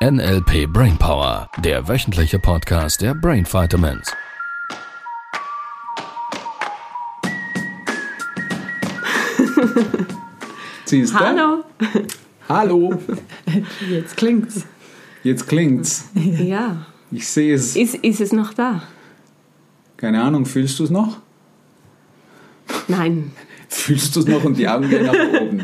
NLP Brainpower, der wöchentliche Podcast der Brain Vitamins. Siehst du? Hallo. Hallo. Jetzt klingt's. Jetzt klingt's. Ja. Ich sehe es. Ist es noch da? Keine Ahnung, fühlst du es noch? Nein. Fühlst du es noch und die Augen gehen nach oben?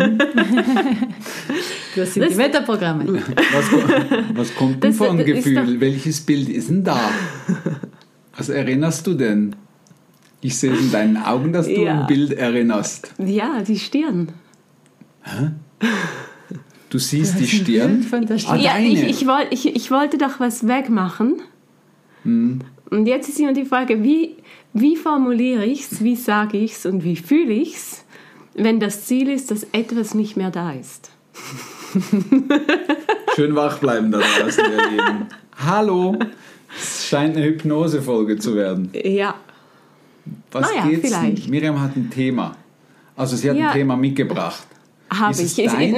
Das sind die Metaprogramme. Was kommt denn für ein Gefühl? Welches Bild ist denn da? Was erinnerst du denn? Ich sehe in deinen Augen, dass du ein Bild erinnerst. Ja, die Stirn. Hä? Du siehst die Stirn? Von der Stirn. Ja, ich wollte doch was wegmachen. Und jetzt ist immer die Frage, wie formuliere ich es, wie sage ich es und wie fühle ich es, wenn das Ziel ist, dass etwas nicht mehr da ist. Schön wach bleiben da draußen, ihr Lieben. Hallo, es scheint eine Hypnosefolge zu werden. Ja. Was geht's vielleicht. denn? Miriam hat ein Thema. Also sie hat ein Thema mitgebracht. Habe ich.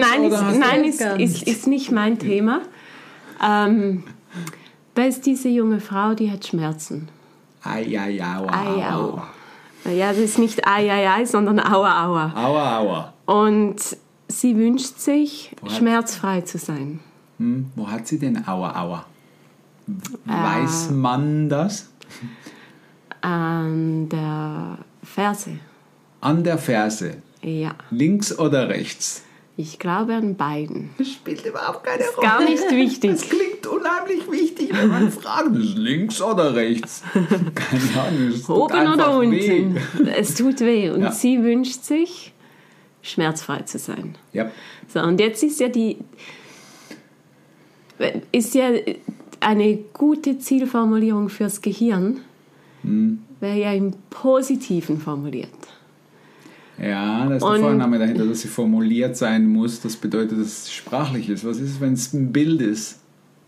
Ist nicht mein Thema. Da ist diese junge Frau, die hat Schmerzen. Ai, aua. Ja, das ist nicht ai, sondern aua, aua. Aua, aua. Und sie wünscht sich, schmerzfrei zu sein. Wo hat sie denn aua, aua? Weiß man das? An der Ferse. An der Ferse? Ja. Links oder rechts? Ich glaube an beiden. Das spielt überhaupt keine Rolle. Gar nicht wichtig. Das klingt unheimlich wichtig, wenn man fragt, ist links oder rechts? Keine Ahnung. Es tut Oben oder unten. Weh. Es tut weh. Und sie wünscht sich, schmerzfrei zu sein. Ja. So, und jetzt ist ja eine gute Zielformulierung fürs Gehirn, wäre ja im Positiven formuliert. Ja, da ist die Vorname dahinter, dass sie formuliert sein muss. Das bedeutet, dass es sprachlich ist. Was ist, wenn es ein Bild ist?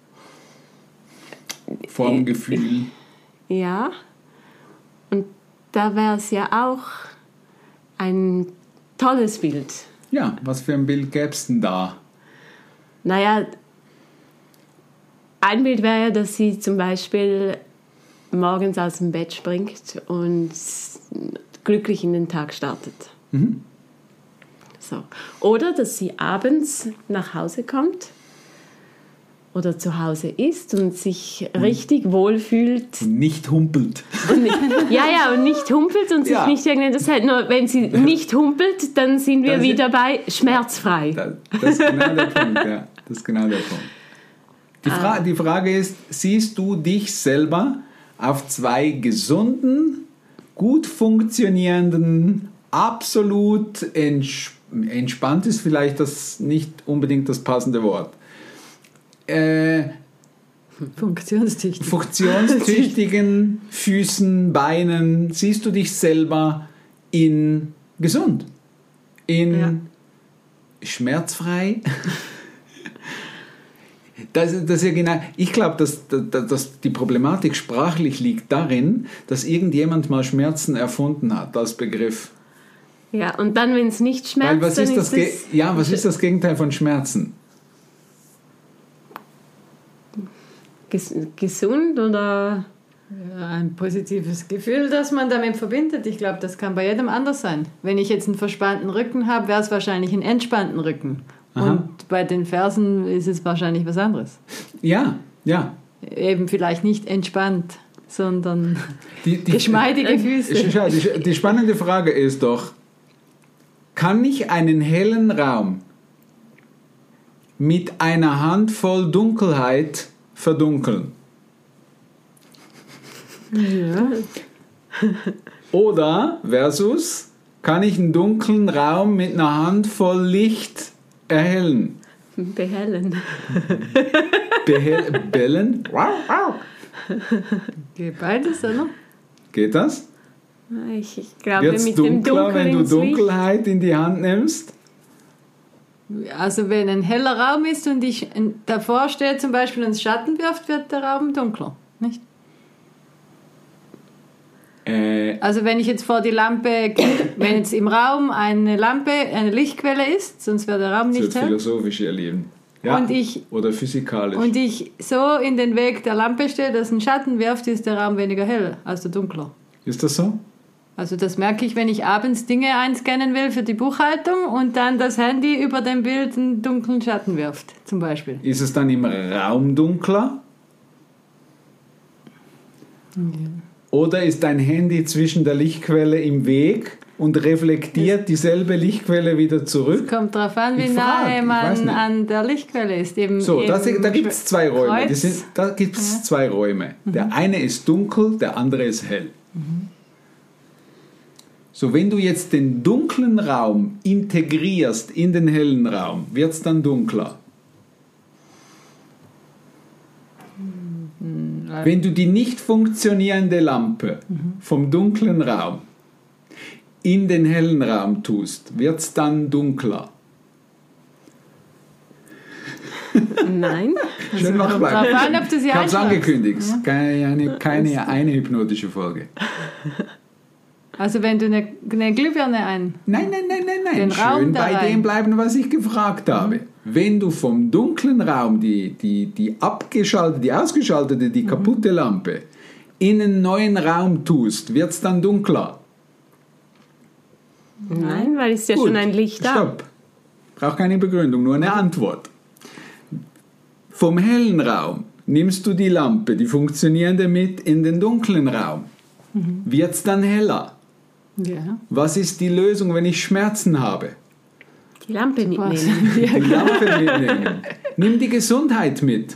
Formgefühl. Ja. Und da wäre es ja auch ein tolles Bild. Ja, was für ein Bild gäbe es denn da? Naja, ein Bild wäre ja, dass sie zum Beispiel morgens aus dem Bett springt und glücklich in den Tag startet. So. Oder dass sie abends nach Hause kommt oder zu Hause ist und sich richtig wohlfühlt. Und nicht humpelt. Und nicht humpelt und sich nicht irgendwie... Das heißt, nur wenn sie nicht humpelt, dann sind wir wieder bei schmerzfrei. Das ist genau der Punkt, ja. Das ist genau der Punkt. Die Frage ist, siehst du dich selber auf zwei gesunden, gut funktionierenden, absolut entspannt ist vielleicht das nicht unbedingt das passende Wort. Funktionstüchtigen Füßen, Beinen, siehst du dich selber in gesund, schmerzfrei? Das ist ja genau, ich glaube, dass die Problematik sprachlich liegt darin, dass irgendjemand mal Schmerzen erfunden hat als Begriff. Ja, und dann, wenn es nicht schmerzt, was ist das Gegenteil von Schmerzen? Gesund oder... Ja, ein positives Gefühl, das man damit verbindet. Ich glaube, das kann bei jedem anders sein. Wenn ich jetzt einen verspannten Rücken habe, wäre es wahrscheinlich einen entspannten Rücken. Aha. Und bei den Fersen ist es wahrscheinlich was anderes. Ja. Eben vielleicht nicht entspannt, sondern geschmeidige Füße. Die spannende Frage ist doch, kann ich einen hellen Raum mit einer Handvoll Dunkelheit verdunkeln? Ja. Oder versus, kann ich einen dunklen Raum mit einer Handvoll Licht erhellen? Behellen. Bellen? Geht beides, oder? Geht das? Ich glaube, Wird's mit dunkler, dem Dunkel wenn du ins Licht. Dunkelheit in die Hand nimmst? Also wenn ein heller Raum ist und ich davor stehe zum Beispiel und Schatten wirft, wird der Raum dunkler, nicht? Also wenn ich jetzt vor die Lampe, wenn jetzt im Raum eine Lampe, eine Lichtquelle ist, sonst wäre der Raum nicht hell. Das wird philosophisch, ihr Lieben. Ja, und ich oder physikalisch. und ich so in den Weg der Lampe stehe, dass ein Schatten wirft, ist der Raum weniger hell, also dunkler. Ist das so? Also das merke ich, wenn ich abends Dinge einscannen will für die Buchhaltung und dann das Handy über dem Bild einen dunklen Schatten wirft, zum Beispiel. Ist es dann im Raum dunkler? Ja. Oder ist dein Handy zwischen der Lichtquelle im Weg und reflektiert dieselbe Lichtquelle wieder zurück? Es kommt darauf an, wie Ich frage, nahe ich weiß man nicht. an der Lichtquelle ist. So, da gibt es zwei Räume. Kreuz. Da gibt es zwei Räume. Der eine ist dunkel, der andere ist hell. So, wenn du jetzt den dunklen Raum integrierst in den hellen Raum, wird es dann dunkler. Wenn du die nicht funktionierende Lampe vom dunklen Raum in den hellen Raum tust, wird es dann dunkler. Nein. Schön wach bleiben. Drauf an, ob du sie Ich habe es einschläfst. angekündigt. Keine hypnotische Folge. Also wenn du eine Glühbirne Nein. Den Raum Schön da bei rein. dem bleiben, was ich gefragt habe. Wenn du vom dunklen Raum die ausgeschaltete, die kaputte Lampe in einen neuen Raum tust, wird es dann dunkler. Nein, weil es ist ja Gut, schon ein Licht da. Stopp. Braucht keine Begründung, nur eine Antwort. Vom hellen Raum nimmst du die Lampe, die funktionierende, mit in den dunklen Raum. Wird es dann heller? Ja. Was ist die Lösung, wenn ich Schmerzen habe? Die Lampe mitnehmen. Die Lampe mitnehmen. Nimm die Gesundheit mit.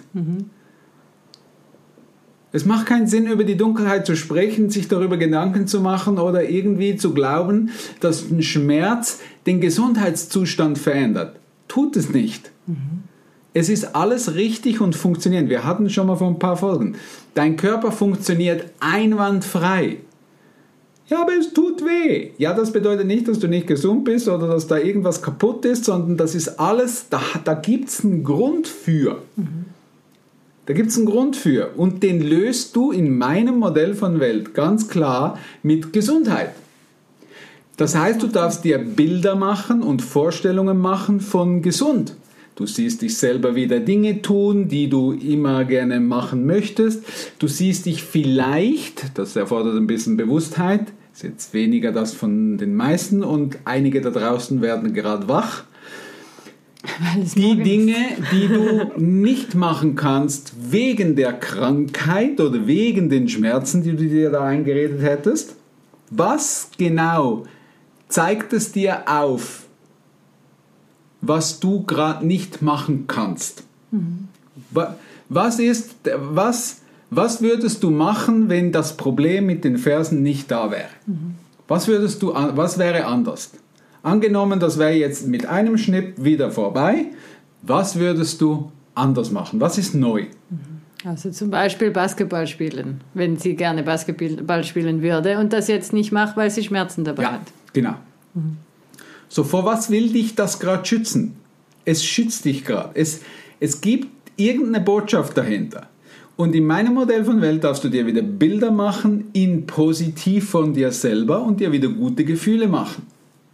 Es macht keinen Sinn, über die Dunkelheit zu sprechen, sich darüber Gedanken zu machen oder irgendwie zu glauben, dass ein Schmerz den Gesundheitszustand verändert. Tut es nicht. Es ist alles richtig und funktionierend. Wir hatten schon mal vor ein paar Folgen. Dein Körper funktioniert einwandfrei. Ja, aber es tut weh. Ja, das bedeutet nicht, dass du nicht gesund bist oder dass da irgendwas kaputt ist, sondern das ist alles, da gibt es einen Grund für. Da gibt es einen Grund für. Und den löst du in meinem Modell von Welt ganz klar mit Gesundheit. Das heißt, du darfst dir Bilder machen und Vorstellungen machen von gesund. Du siehst dich selber wieder Dinge tun, die du immer gerne machen möchtest. Du siehst dich vielleicht, das erfordert ein bisschen Bewusstheit, ist jetzt weniger das von den meisten und einige da draußen werden gerade wach. Die Dinge, die du nicht machen kannst wegen der Krankheit oder wegen den Schmerzen, die du dir da eingeredet hättest. Was genau zeigt es dir auf, was du gerade nicht machen kannst? Was würdest du machen, wenn das Problem mit den Fersen nicht da wäre? Was wäre anders? Angenommen, das wäre jetzt mit einem Schnipp wieder vorbei. Was würdest du anders machen? Was ist neu? Also zum Beispiel Basketball spielen, wenn sie gerne Basketball spielen würde und das jetzt nicht macht, weil sie Schmerzen dabei hat. Genau. So, vor was will dich das gerade schützen? Es schützt dich gerade. Es gibt irgendeine Botschaft dahinter. Und in meinem Modell von Welt darfst du dir wieder Bilder machen in positiv von dir selber und dir wieder gute Gefühle machen.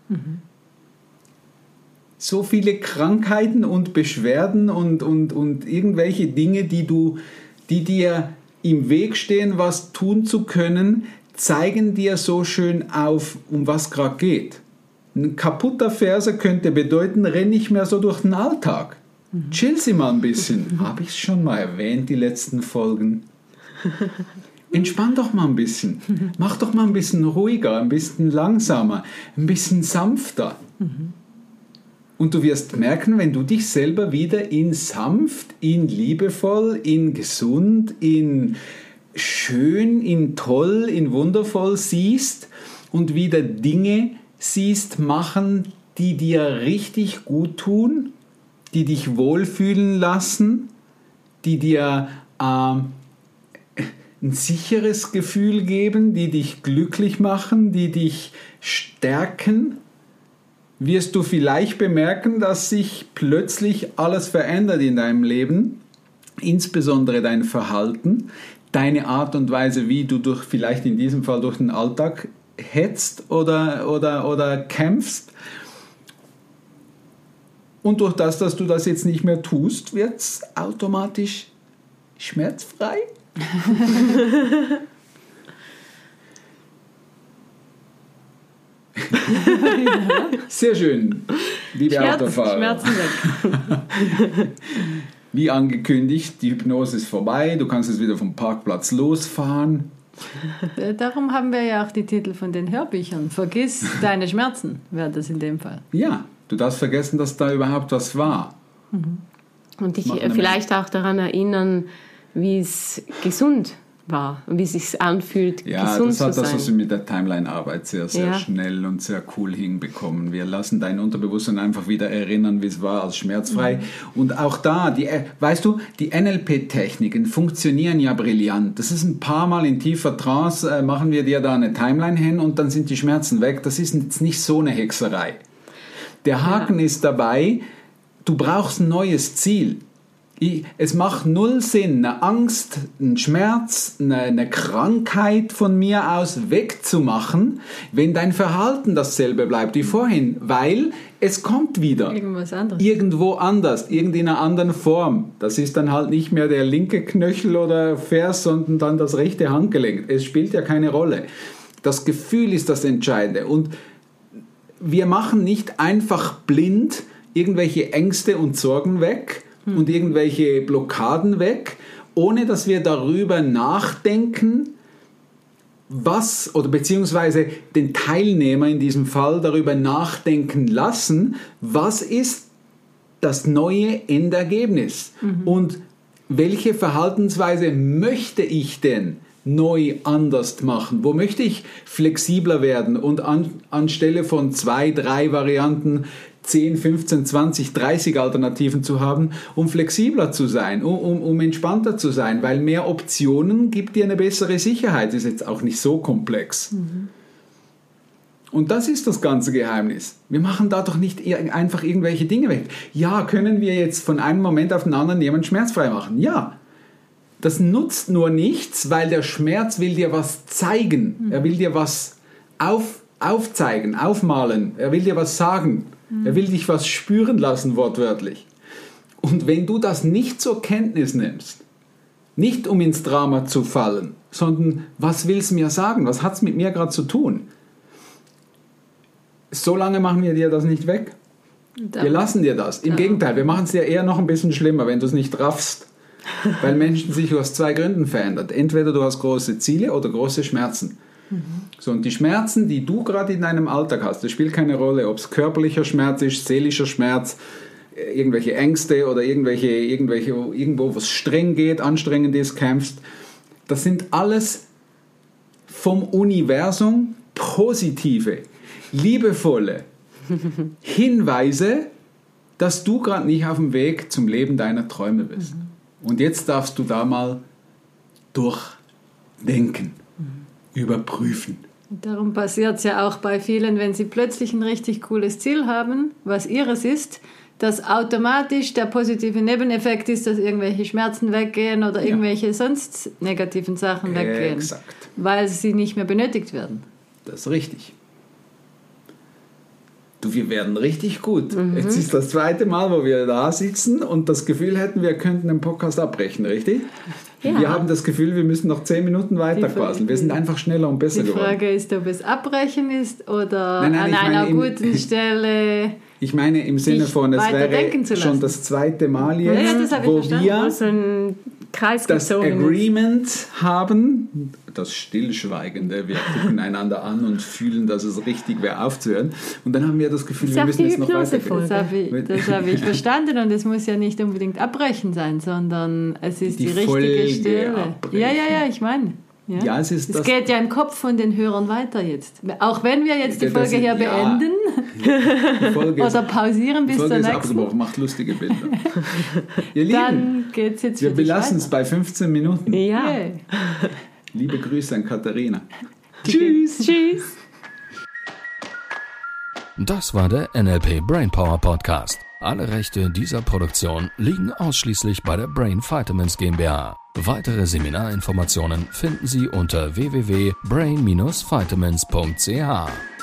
So viele Krankheiten und Beschwerden und irgendwelche Dinge, die dir im Weg stehen, was tun zu können, zeigen dir so schön auf, um was gerade geht. Ein kaputter Ferse könnte bedeuten, renn nicht mehr so durch den Alltag. Chill sie mal ein bisschen. Habe ich es schon mal erwähnt, die letzten Folgen? Entspann doch mal ein bisschen. Mach doch mal ein bisschen ruhiger, ein bisschen langsamer, ein bisschen sanfter. Und du wirst merken, wenn du dich selber wieder in sanft, in liebevoll, in gesund, in schön, in toll, in wundervoll siehst und wieder Dinge siehst, machen, die dir richtig gut tun, die dich wohlfühlen lassen, die dir ein sicheres Gefühl geben, die dich glücklich machen, die dich stärken, wirst du vielleicht bemerken, dass sich plötzlich alles verändert in deinem Leben, insbesondere dein Verhalten, deine Art und Weise, wie du vielleicht in diesem Fall durch den Alltag hetzt oder kämpfst. Und durch das, dass du das jetzt nicht mehr tust, wird es automatisch schmerzfrei. Sehr schön, liebe Autofahrer. Schmerzen weg. Wie angekündigt, die Hypnose ist vorbei, du kannst jetzt wieder vom Parkplatz losfahren. Darum haben wir ja auch die Titel von den Hörbüchern. Vergiss deine Schmerzen, wäre das in dem Fall. Ja, du darfst vergessen, dass da überhaupt was war. Und dich vielleicht auch daran erinnern, wie es gesund war und wie es sich anfühlt, Ja, gesund das hat zu das, sein. was wir mit der Timeline-Arbeit sehr schnell und sehr cool hinbekommen. Wir lassen dein Unterbewusstsein einfach wieder erinnern, wie es war, als schmerzfrei. Und auch da, weißt du, die NLP-Techniken funktionieren ja brillant. Das ist ein paar Mal in tiefer Trance, machen wir dir da eine Timeline hin und dann sind die Schmerzen weg. Das ist jetzt nicht so eine Hexerei. Der Haken ist dabei, du brauchst ein neues Ziel. Es macht null Sinn, eine Angst, einen Schmerz, eine Krankheit von mir aus wegzumachen, wenn dein Verhalten dasselbe bleibt wie vorhin, weil es kommt wieder. Irgendwas anderes. Irgendwo anders, in einer anderen Form. Das ist dann halt nicht mehr der linke Knöchel oder Ferse, sondern dann das rechte Handgelenk. Es spielt ja keine Rolle. Das Gefühl ist das Entscheidende. Und wir machen nicht einfach blind irgendwelche Ängste und Sorgen weg, und irgendwelche Blockaden weg, ohne dass wir darüber nachdenken, beziehungsweise den Teilnehmer in diesem Fall darüber nachdenken lassen, was ist das neue Endergebnis und welche Verhaltensweise möchte ich denn neu anders machen? Wo möchte ich flexibler werden und anstelle von 2, 3 Varianten 10, 15, 20, 30 Alternativen zu haben, um flexibler zu sein, um entspannter zu sein, weil mehr Optionen gibt dir eine bessere Sicherheit. Ist jetzt auch nicht so komplex. Und das ist das ganze Geheimnis. Wir machen da doch nicht einfach irgendwelche Dinge weg. Ja, können wir jetzt von einem Moment auf den anderen jemanden schmerzfrei machen? Ja. Das nutzt nur nichts, weil der Schmerz will dir was zeigen. Er will dir was aufzeigen, aufmalen. Er will dir was sagen. Er will dich was spüren lassen, wortwörtlich. Und wenn du das nicht zur Kenntnis nimmst, nicht um ins Drama zu fallen, sondern was will es mir sagen? Was hat es mit mir gerade zu tun? So lange machen wir dir das nicht weg. Wir lassen dir das. Im Gegenteil, wir machen es dir eher noch ein bisschen schlimmer, wenn du es nicht raffst. Weil Menschen sich aus 2 Gründen verändern. Entweder du hast große Ziele oder große Schmerzen. So, und die Schmerzen, die du gerade in deinem Alltag hast, das spielt keine Rolle, ob es körperlicher Schmerz ist, seelischer Schmerz, irgendwelche Ängste oder irgendwo, was streng geht, anstrengend ist, kämpfst. Das sind alles vom Universum positive, liebevolle Hinweise, dass du gerade nicht auf dem Weg zum Leben deiner Träume bist. Und jetzt darfst du da mal durchdenken. Überprüfen. Darum passiert es ja auch bei vielen, wenn sie plötzlich ein richtig cooles Ziel haben, was ihres ist, dass automatisch der positive Nebeneffekt ist, dass irgendwelche Schmerzen weggehen oder irgendwelche sonst negativen Sachen weggehen, Exakt. weil sie nicht mehr benötigt werden. Das ist richtig. Du, wir werden richtig gut. Jetzt ist das 2. Mal, wo wir da sitzen und das Gefühl hätten, wir könnten den Podcast abbrechen, richtig? Ja. Wir haben das Gefühl, wir müssen noch 10 Minuten weiter quasseln. Wir sind einfach schneller und besser geworden. Die Frage ist, ob es abbrechen ist oder an einer guten Stelle... Ich meine im Sinne von, es wäre schon das 2. Mal jetzt, wo wir das Agreement haben, das Stillschweigende, wir gucken einander an und fühlen, dass es richtig wäre aufzuhören. Und dann haben wir das Gefühl, wir müssen jetzt noch weitergehen. Das habe ich verstanden und es muss ja nicht unbedingt abbrechen sein, sondern es ist die richtige Stelle. Abbrechen. Ja, ich meine. Ja, es geht ja im Kopf von den Hörern weiter jetzt. Auch wenn wir jetzt die Folge hier beenden oder pausieren bis zur nächsten. Aber macht lustige Bilder. Ihr Lieben, dann geht's jetzt wir belassen es bei 15 Minuten. Ja. Liebe Grüße an Katharina. Tschüss. Tschüss. Das war der NLP Brainpower Podcast. Alle Rechte dieser Produktion liegen ausschließlich bei der Brain Vitamins GmbH. Weitere Seminarinformationen finden Sie unter www.brain-vitamins.ch.